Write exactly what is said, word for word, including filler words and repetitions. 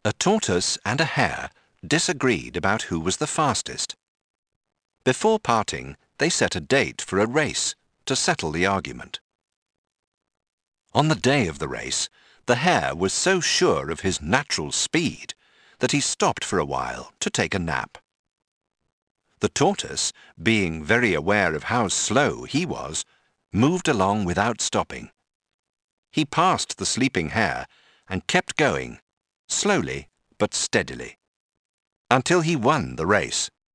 A tortoise and a hare disagreed about who was the fastest. Before parting, they set a date for a race to settle the argument. On the day of the race, the hare was so sure of his natural speed that he stopped for a while to take a nap. The tortoise, being very aware of how slow he was, moved along without stopping. He passed the sleeping hare and kept going, slowly but steadily, until he won the race.